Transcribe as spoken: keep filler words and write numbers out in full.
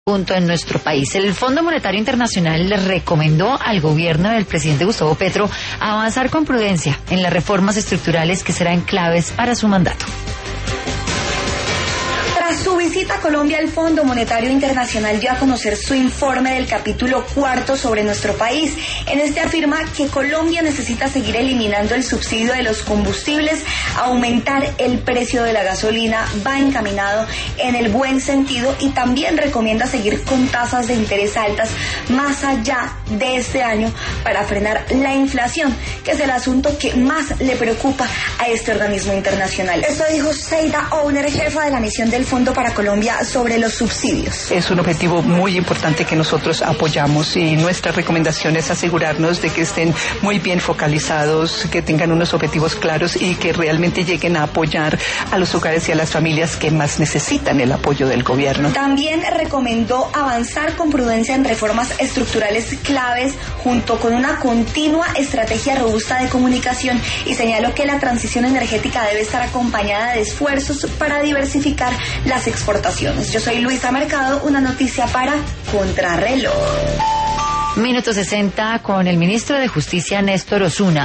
punto en nuestro país. El Fondo Monetario Internacional le recomendó al gobierno del presidente Gustavo Petro avanzar con prudencia en las reformas estructurales que serán claves para su mandato. Tras su visita a Colombia, el Fondo Monetario Internacional dio a conocer su informe del capítulo cuarto sobre nuestro país. En este afirma que Colombia necesita seguir eliminando el subsidio de los combustibles, aumentar el precio de la gasolina, va encaminado en el buen sentido, y también recomienda seguir con tasas de interés altas más allá de este año para frenar la inflación, que es el asunto que más le preocupa a este organismo internacional. Esto dijo Seida Owner, jefa de la misión del Fondo para Colombia sobre los subsidios. Es un objetivo muy importante que nosotros apoyamos, y nuestra recomendación es asegurarnos de que estén muy bien focalizados, que tengan unos objetivos claros y que realmente lleguen a apoyar a los hogares y a las familias que más necesitan el apoyo del gobierno. También recomendó avanzar con prudencia en reformas estructurales claves junto con una continua estrategia robusta de comunicación, y señaló que la transición energética debe estar acompañada de esfuerzos para diversificar las exportaciones. Yo soy Luisa Mercado, una noticia para Contrarreloj. Minuto sesenta con el ministro de Justicia, Néstor Osuna.